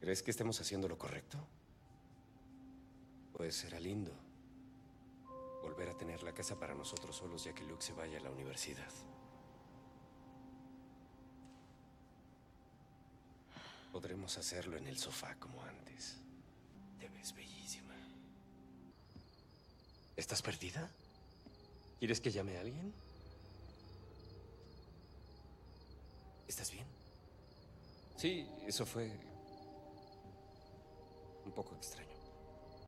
¿Crees que estemos haciendo lo correcto? Pues será lindo volver a tener la casa para nosotros solos ya que Luke se vaya a la universidad. Podremos hacerlo en el sofá como antes. Te ves bellísima. ¿Estás perdida? ¿Quieres que llame a alguien? ¿Estás bien? Sí, eso fue un poco extraño.